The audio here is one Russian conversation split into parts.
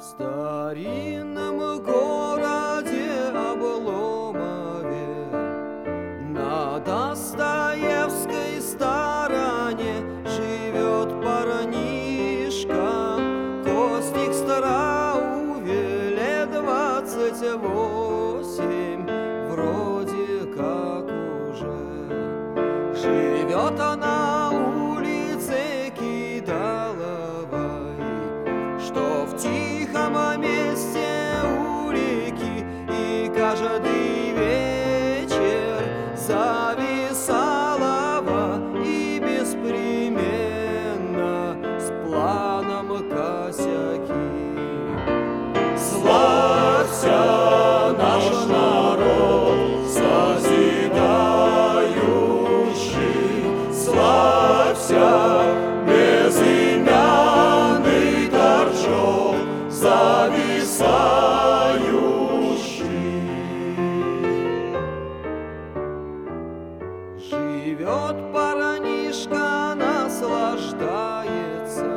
В старинном городе Обломове на Достоевской стороне живет парнишка Костик Староуве, лет 28, вроде как уже. Живет она на улице Кидаловой, что в тихом месте у реки, и каждый вечер зависалова и беспременно с планом косяки. Славься, наш народ созидающий, славься, безымянный торчок зависающий. Живет парнишка, наслаждается,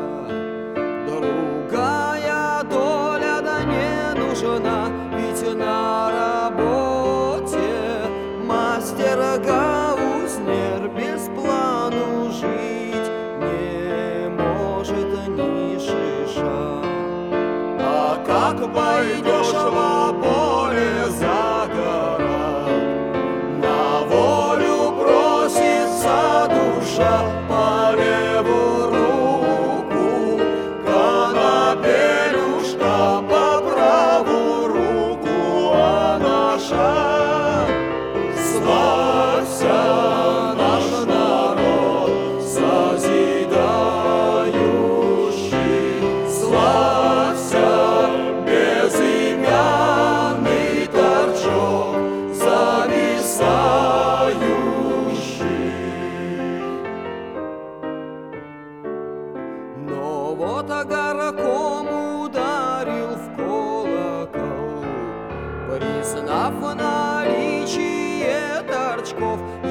другая доля да не нужна, ведь на работе мастер Гаузнер без плану жить не может ни шиша. А как пойдешь во поле за город, на волю просится душа, по левую руку конопелюшка, по правую руку анаша. Славься, наш народ созидающий, славься, безымянный торчок зависающий. Но вот горком ударил в колокол, признав наличие торчков,